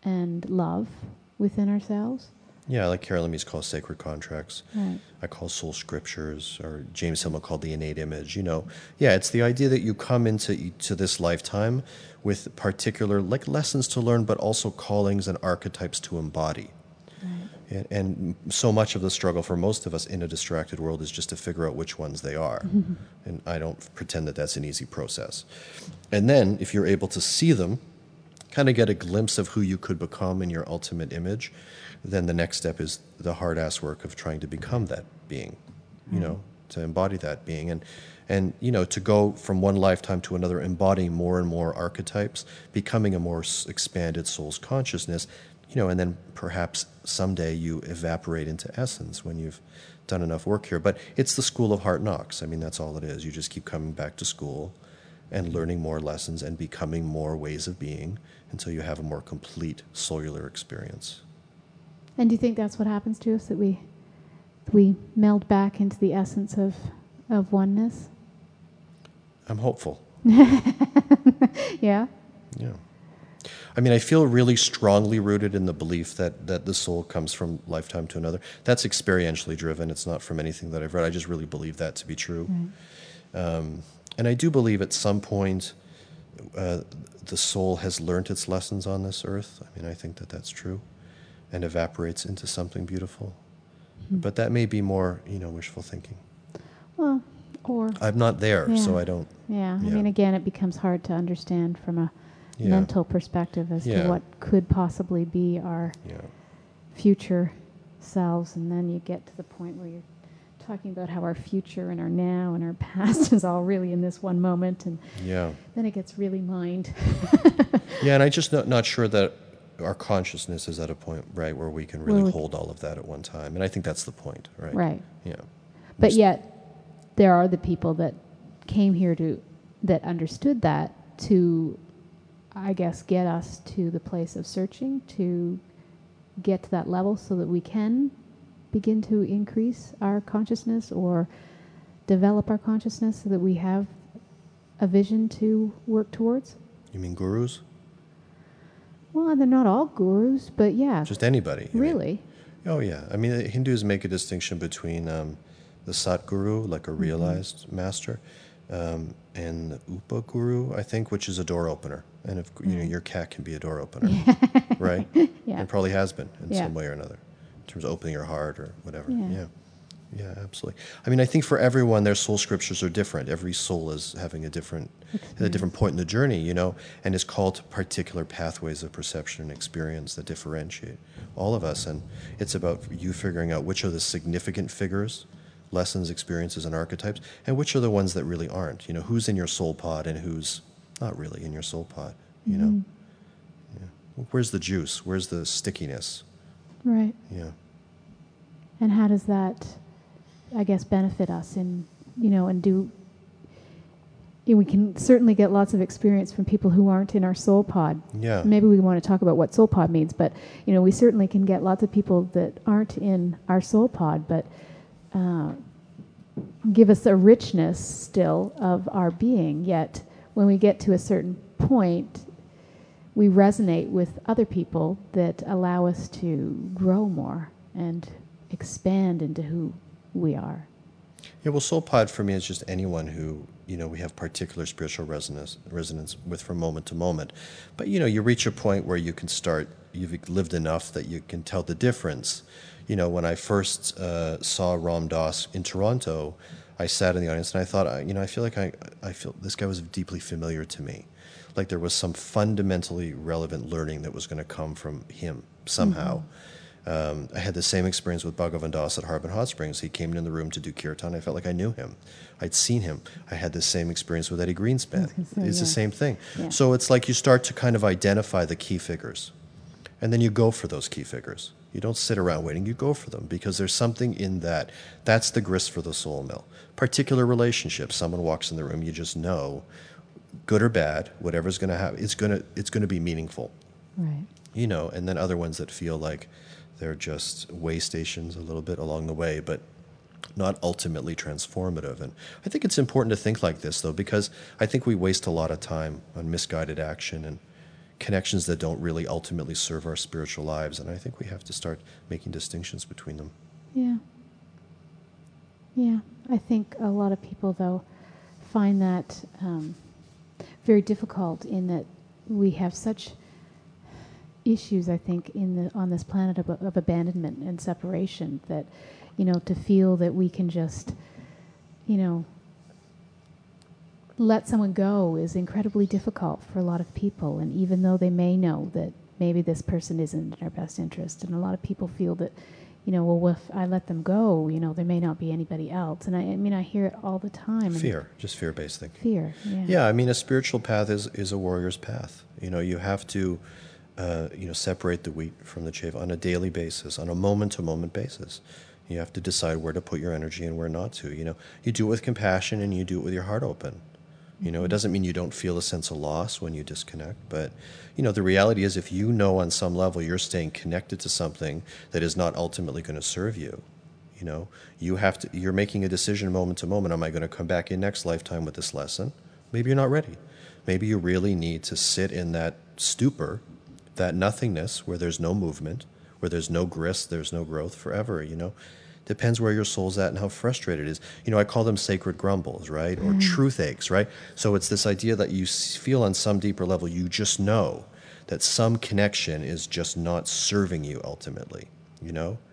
love within ourselves? Yeah, like Carol Lemes calls sacred contracts. Right. I call soul scriptures, or James Hillman called the innate image. You know, yeah, it's the idea that you come into this lifetime with particular like lessons to learn, but also callings and archetypes to embody. Right. And so much of the struggle for most of us in a distracted world is just to figure out which ones they are. And I don't pretend that that's an easy process. And then if you're able to see them, kind of get a glimpse of who you could become in your ultimate image, then the next step is the hard-ass work of trying to become that being, you know, to embody that being. And you know, to go from one lifetime to another, embodying more and more archetypes, becoming a more expanded soul's consciousness, you know, and then perhaps someday you evaporate into essence when you've done enough work here. But it's the school of heart knocks. I mean, that's all it is. You just keep coming back to school and learning more lessons and becoming more ways of being until you have a more complete cellular experience. And do you think that's what happens to us, that we meld back into the essence of oneness? I'm hopeful. Yeah? Yeah. I mean, I feel really strongly rooted in the belief that the soul comes from lifetime to another. That's experientially driven. It's not from anything that I've read. I just really believe that to be true. Right. And I do believe at some point the soul has learned its lessons on this earth. I mean, I think that that's true, and evaporates into something beautiful. But that may be more, you know, wishful thinking. Well, Or I'm not there, yeah. so I don't. Yeah. I Yeah. mean, again, it becomes hard to understand from a Yeah. mental perspective as Yeah. to what could possibly be our Yeah. future selves, and then you get to the point where you're talking about how our future and our now and our past is all really in this one moment, and Yeah. then it gets really mind. Yeah, and I'm just not sure that our consciousness is at a point, right, where we can really Well, hold all of that at one time. And I think that's the point, right? Right. Yeah. But yet, there are the people that came here that understood that to, I guess, get us to the place of searching, to get to that level so that we can begin to increase our consciousness or develop our consciousness so that we have a vision to work towards. You mean gurus? Well, they're not all gurus, but yeah. Just anybody. you mean? Really? Oh, yeah. I mean, the Hindus make a distinction between the Satguru, like a realized master, and the Upaguru, I think, which is a door opener. And if you know, your cat can be a door opener, right? Yeah. It probably has been in Yeah. some way or another, in terms of opening your heart or whatever. Yeah. Yeah. Yeah, absolutely. I mean, I think for everyone, their soul scriptures are different. Every soul is having a different point in the journey, you know, and is called to particular pathways of perception and experience that differentiate all of us. And it's about you figuring out which are the significant figures, lessons, experiences, and archetypes, and which are the ones that really aren't. You know, who's in your soul pod and who's not really in your soul pod, you know? Yeah. Where's the juice? Where's the stickiness? Right. Yeah. And how does that, I guess, benefit us in, you know, and do, you know, we can certainly get lots of experience from people who aren't in our soul pod. Yeah. Maybe we want to talk about what soul pod means, but, you know, we certainly can get lots of people that aren't in our soul pod, but give us a richness still of our being. Yet when we get to a certain point, we resonate with other people that allow us to grow more and expand into who we are. Yeah, well, soul pod for me is just anyone who, you know, we have particular spiritual resonance with from moment to moment. But, you know, you reach a point where you can start, you've lived enough that you can tell the difference. You know, when I first saw Ram Dass in Toronto, I sat in the audience and I thought, you know, I feel like I feel this guy was deeply familiar to me. Like there was some fundamentally relevant learning that was going to come from him somehow. I had the same experience with Bhagavan Das at Harbin Hot Springs. He came in the room to do kirtan. I felt like I knew him. I'd seen him. I had the same experience with Eddie Greenspan. It's the same thing. Yeah. So it's like you start to kind of identify the key figures. And then you go for those key figures. You don't sit around waiting. You go for them because there's something in that. That's the grist for the soul mill. Particular relationships. Someone walks in the room, you just know, good or bad, whatever's going to happen, it's going to be meaningful. Right. You know, and then other ones that feel like they're just way stations a little bit along the way, but not ultimately transformative. And I think it's important to think like this, though, because I think we waste a lot of time on misguided action and connections that don't really ultimately serve our spiritual lives. And I think we have to start making distinctions between them. Yeah. Yeah. I think a lot of people, though, find that very difficult in that we have such issues, I think, on this planet of abandonment and separation that, you know, to feel that we can just, you know, let someone go is incredibly difficult for a lot of people. And even though they may know that maybe this person isn't in our best interest, and a lot of people feel that, you know, well, if I let them go, you know, there may not be anybody else. And I mean, I hear it all the time. Fear, just fear-based thinking. Fear, yeah. Yeah, I mean, a spiritual path is a warrior's path. You know, you have to separate the wheat from the chaff on a daily basis, on a moment-to-moment basis. You have to decide where to put your energy and where not to. You know, you do it with compassion and you do it with your heart open. You know, it doesn't mean you don't feel a sense of loss when you disconnect, but, you know, the reality is if you know on some level you're staying connected to something that is not ultimately going to serve you, you know, you're making a decision moment to moment. Am I going to come back in next lifetime with this lesson? Maybe you're not ready. Maybe you really need to sit in that stupor, that nothingness where there's no movement, where there's no grist, there's no growth forever, you know. Depends where your soul's at and how frustrated it is. You know, I call them sacred grumbles, right? Or truth aches, right? So it's this idea that you feel on some deeper level, you just know that some connection is just not serving you ultimately, you know?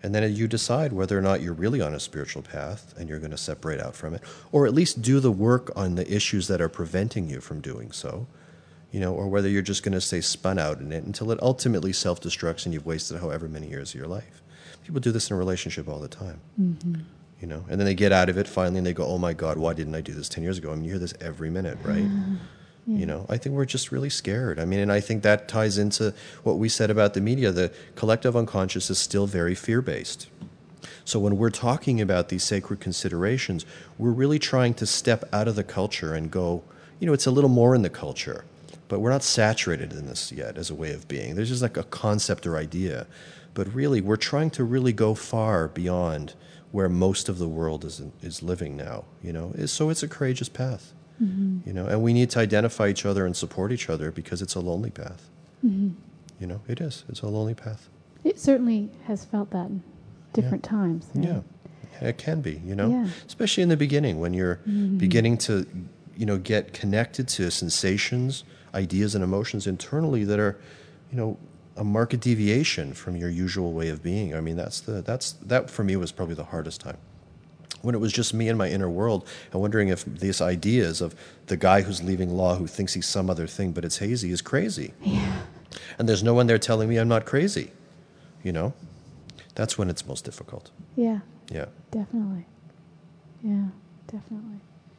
And then you decide whether or not you're really on a spiritual path and you're going to separate out from it, or at least do the work on the issues that are preventing you from doing so, or whether you're just going to stay spun out in it until it ultimately self-destructs and you've wasted however many years of your life. People do this in a relationship all the time, and then they get out of it finally and they go, oh my God, why didn't I do this 10 years ago? I mean, you hear this every minute, right? I think we're just really scared. I mean, and I think that ties into what we said about the media. The collective unconscious is still very fear-based. So when we're talking about these sacred considerations, we're really trying to step out of the culture and go, it's a little more in the culture, but we're not saturated in this yet as a way of being. There's just like a concept or idea. But really, we're trying to really go far beyond where most of the world is living now, So it's a courageous path. And we need to identify each other and support each other because it's a lonely path. It is. It's a lonely path. It certainly has felt that in different times. Right? Yeah, it can be, Yeah. especially in the beginning when you're beginning to, get connected to sensations, ideas, and emotions internally that are, a marked deviation from your usual way of being. I mean, that for me was probably the hardest time. When it was just me and my inner world, and wondering if these ideas of the guy who's leaving law who thinks he's some other thing but it's hazy is crazy. Yeah. And there's no one there telling me I'm not crazy. That's when it's most difficult. Yeah. Yeah. Definitely. Yeah, definitely.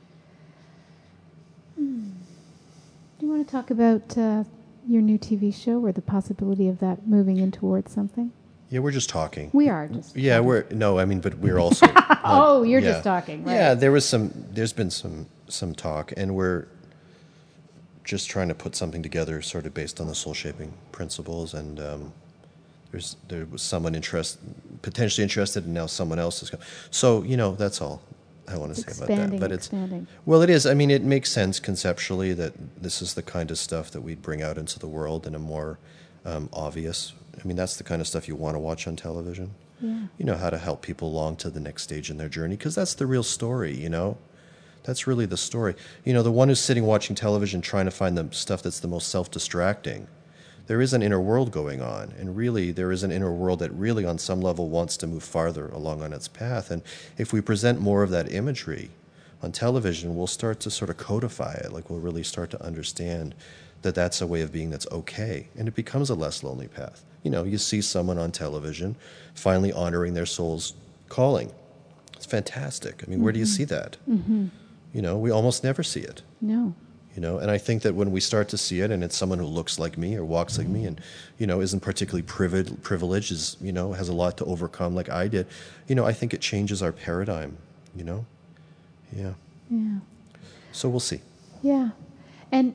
Do you want to talk about your new TV show or the possibility of that moving in towards something? Yeah, we're just talking. We are just Yeah, talking. but we're also Oh, you're just talking, right? Yeah, there's been some talk, and we're just trying to put something together sort of based on the soul shaping principles, and there was someone potentially interested, and now someone else has come. So, that's all I want to say about that. But expanding. Well, it is. I mean, it makes sense conceptually that this is the kind of stuff that we'd bring out into the world in a more obvious. I mean, that's the kind of stuff you want to watch on television. Yeah. How to help people along to the next stage in their journey, because that's the real story, That's really the story. The one who's sitting watching television trying to find the stuff that's the most self-distracting, there is an inner world going on, and really there is an inner world that really on some level wants to move farther along on its path. And if we present more of that imagery on television, we'll start to sort of codify it, like we'll really start to understand that that's a way of being that's okay, and it becomes a less lonely path. You see someone on television finally honoring their soul's calling. It's fantastic. I mean, where do you see that? We almost never see it. No. And I think that when we start to see it, and it's someone who looks like me or walks like me and, isn't particularly privileged, has a lot to overcome like I did, I think it changes our paradigm, Yeah. Yeah. So we'll see. Yeah. And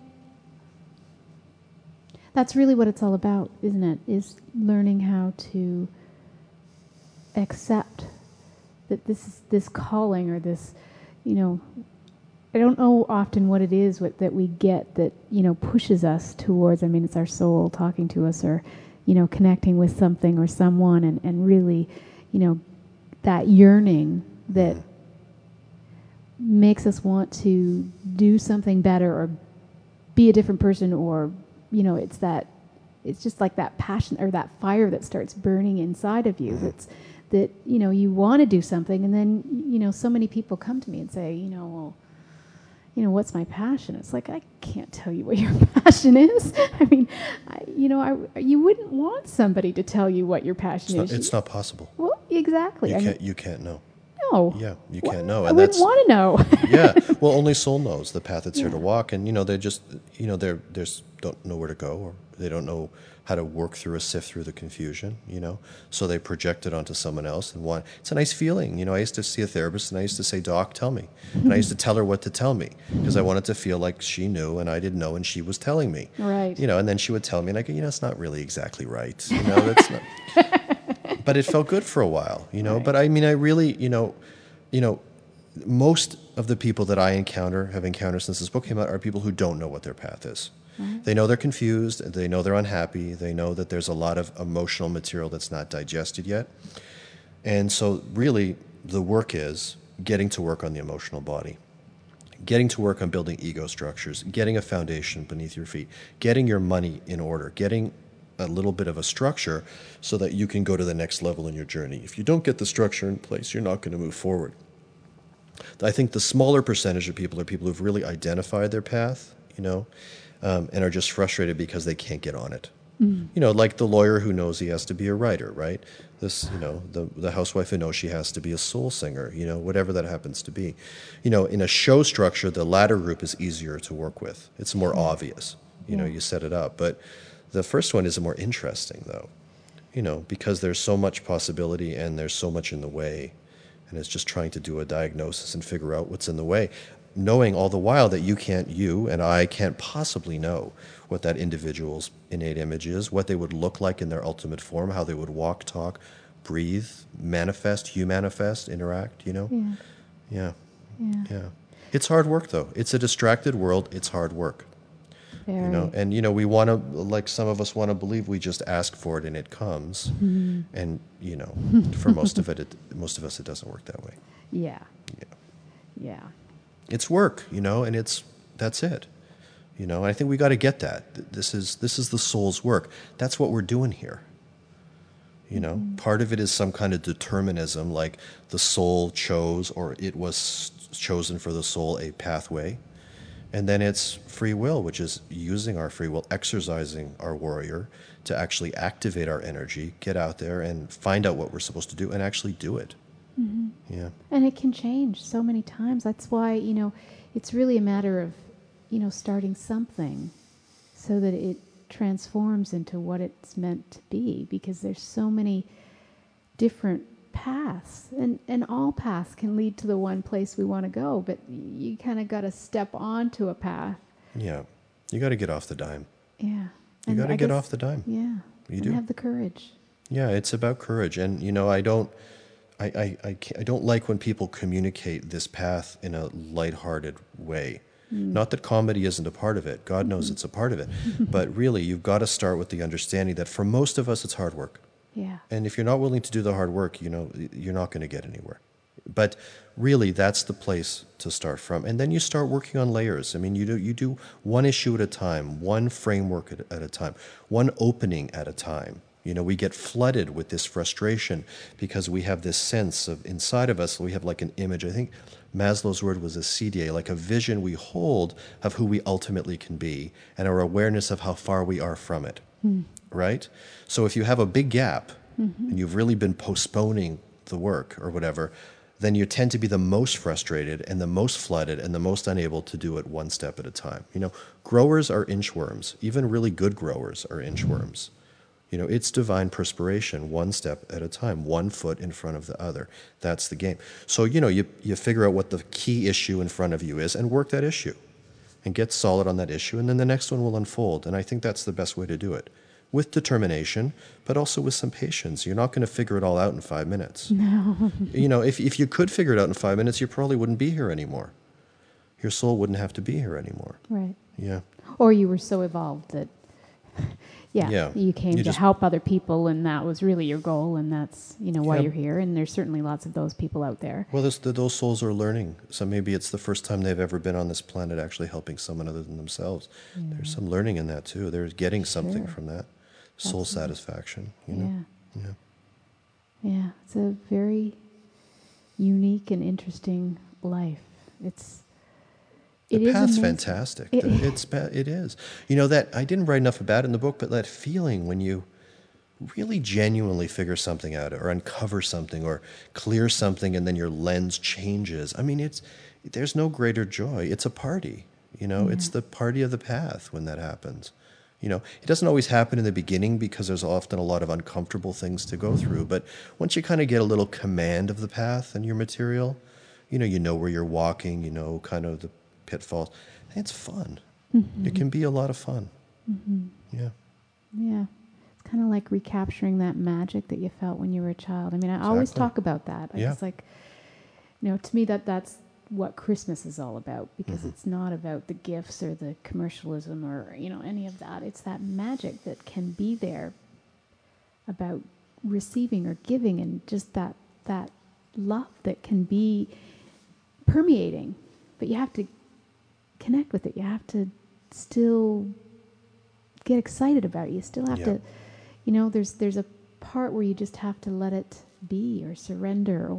that's really what it's all about, isn't it? Is learning how to accept that this calling or this, I don't know often what it is that we get that, pushes us towards, it's our soul talking to us or, connecting with something or someone and really, that yearning that makes us want to do something better or be a different person or, it's just like that passion or that fire that starts burning inside of you that you want to do something, and then, so many people come to me and say, well, what's my passion? It's like, I can't tell you what your passion is. You wouldn't want somebody to tell you what your passion is. It's not possible. Well, exactly. You can't know. No. Yeah, you can't know. I wouldn't want to know. Yeah. Well, only soul knows the path it's here to walk, and they just they don't know where to go, or they don't know how to work through or sift through the confusion. So they project it onto someone else and want. It's a nice feeling. I used to see a therapist, and I used to say, "Doc, tell me," and I used to tell her what to tell me because I wanted to feel like she knew and I didn't know, and she was telling me. Right. And then she would tell me, and I go, it's not really exactly right. That's not. But it felt good for a while, Right. But I mean, I really, most of the people that I have encountered since this book came out are people who don't know what their path is. Right. They know they're confused. They know they're unhappy. They know that there's a lot of emotional material that's not digested yet. And so really the work is getting to work on the emotional body, getting to work on building ego structures, getting a foundation beneath your feet, getting your money in order, getting a little bit of a structure so that you can go to the next level in your journey. If you don't get the structure in place, you're not going to move forward. I think the smaller percentage of people are people who've really identified their path, and are just frustrated because they can't get on it. Like the lawyer who knows he has to be a writer, right? The housewife who knows she has to be a soul singer, whatever that happens to be. In a show structure, the latter group is easier to work with. It's more obvious, you set it up. But the first one is more interesting, though, because there's so much possibility and there's so much in the way. And it's just trying to do a diagnosis and figure out what's in the way, knowing all the while that you and I can't possibly know what that individual's innate image is, what they would look like in their ultimate form, how they would walk, talk, breathe, manifest, interact, Yeah. Yeah. Yeah. Yeah. It's hard work, though. It's a distracted world. It's hard work. Very. And we want to, like some of us want to believe, we just ask for it and it comes. And for most of us, it doesn't work that way. Yeah. Yeah. Yeah. It's work, and that's it. I think we got to get that. This is the soul's work. That's what we're doing here. Part of it is some kind of determinism, like the soul chose, or it was chosen for the soul, a pathway. And then it's free will, which is using our free will, exercising our warrior to actually activate our energy, get out there and find out what we're supposed to do and actually do it. Yeah. And it can change so many times. That's why, it's really a matter of, starting something so that it transforms into what it's meant to be, because there's so many different paths, and all paths can lead to the one place we want to go, but you kind of got to step onto a path. Yeah. You got to get off the dime. Yeah. You got to get off the dime. Yeah. You and do. Have the courage. Yeah, it's about courage. And, I don't like when people communicate this path in a lighthearted way. Not that comedy isn't a part of it. God knows it's a part of it. But really, you've got to start with the understanding that for most of us, it's hard work. Yeah. And if you're not willing to do the hard work, you're not going to get anywhere. But really, that's the place to start from. And then you start working on layers. I mean, you do one issue at a time, one framework at a time, one opening at a time. We get flooded with this frustration because we have this sense of inside of us, we have like an image. I think Maslow's word was a CDA, like a vision we hold of who we ultimately can be and our awareness of how far we are from it. Right? So if you have a big gap and you've really been postponing the work or whatever, then you tend to be the most frustrated and the most flooded and the most unable to do it one step at a time. Growers are inchworms. Even really good growers are inchworms. It's divine perspiration, one step at a time, one foot in front of the other. That's the game. So, you figure out what the key issue in front of you is and work that issue and get solid on that issue, and then the next one will unfold. And I think that's the best way to do it, with determination, but also with some patience. You're not going to figure it all out in 5 minutes. No. If you could figure it out in 5 minutes, you probably wouldn't be here anymore. Your soul wouldn't have to be here anymore. Right. Yeah. Or you were so evolved that... Yeah, you came to help other people, and that was really your goal, and that's why you're here. And there's certainly lots of those people out there. Well, those souls are learning, so maybe it's the first time they've ever been on this planet actually helping someone other than themselves. There's some learning in that too. They're getting something from that soul satisfaction. Yeah, it's a very unique and interesting life. The path's fantastic. It is. That I didn't write enough about it in the book, but that feeling when you really genuinely figure something out or uncover something or clear something and then your lens changes. I mean, there's no greater joy. It's a party. It's the party of the path when that happens. It doesn't always happen in the beginning because there's often a lot of uncomfortable things to go through. But once you kind of get a little command of the path and your material, you know where you're walking, kind of the pitfalls. It's fun. It can be a lot of fun. Yeah. Yeah. It's kind of like recapturing that magic that you felt when you were a child. I mean, I always talk about that. It's like, to me that's what Christmas is all about, because it's not about the gifts or the commercialism or, any of that. It's that magic that can be there about receiving or giving, and just that love that can be permeating. But you have to connect with it. You have to still get excited about it. You still have to there's a part where you just have to let it be or surrender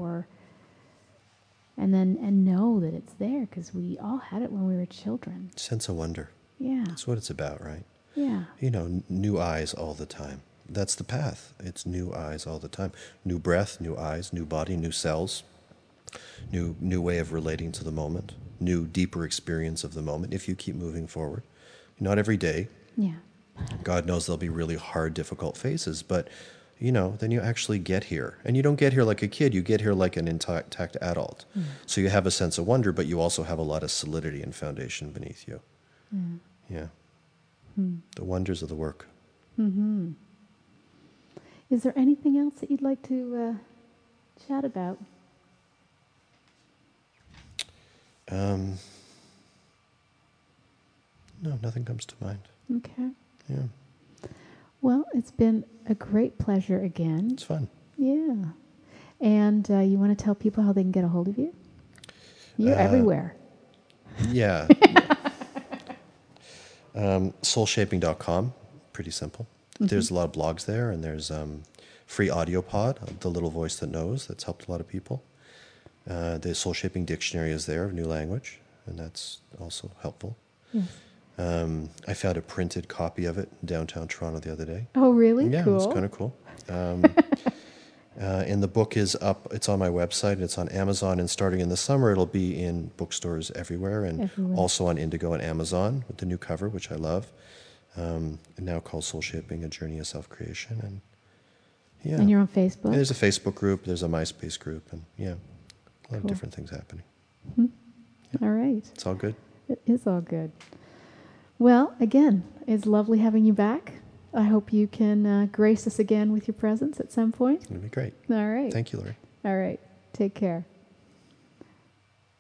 and know that it's there, because we all had it when we were children. Sense of wonder. Yeah. That's what it's about, right? Yeah. New eyes all the time. That's the path. It's new eyes all the time. New breath, new eyes, new body, new cells, new way of relating to the moment, new deeper experience of the moment if you keep moving forward. Not every day. Yeah. God knows there'll be really hard, difficult phases, but then you actually get here. And you don't get here like a kid, you get here like an intact adult. So you have a sense of wonder, but you also have a lot of solidity and foundation beneath you. Yeah. The wonders of the work. Mm-hmm. Is there anything else that you'd like to chat about? No, nothing comes to mind. Okay. Yeah. Well, it's been a great pleasure again. It's fun. Yeah. And you want to tell people how they can get a hold of you? You're everywhere. Yeah. Soulshaping.com. Pretty simple. There's a lot of blogs there, and there's free audio pod, The Little Voice That Knows, that's helped a lot of people. The Soul Shaping Dictionary is there of new language, and that's also helpful. Yes. I found a printed copy of it in downtown Toronto the other day. Oh, really? Yeah, cool. it's kind of cool. And the book is up. It's on my website. It's on Amazon, and starting in the summer, it'll be in bookstores everywhere, and also on Indigo and Amazon with the new cover, which I love. And now called Soul Shaping: A Journey of Self-Creation, and yeah. And you're on Facebook? And there's a Facebook group. There's a MySpace group, and yeah, a lot of different things happening. Mm-hmm. Yeah. All right. It's all good. It is all good. Well, again, it's lovely having you back. I hope you can grace us again with your presence at some point. It'll be great. All right. Thank you, Laurie. All right. Take care.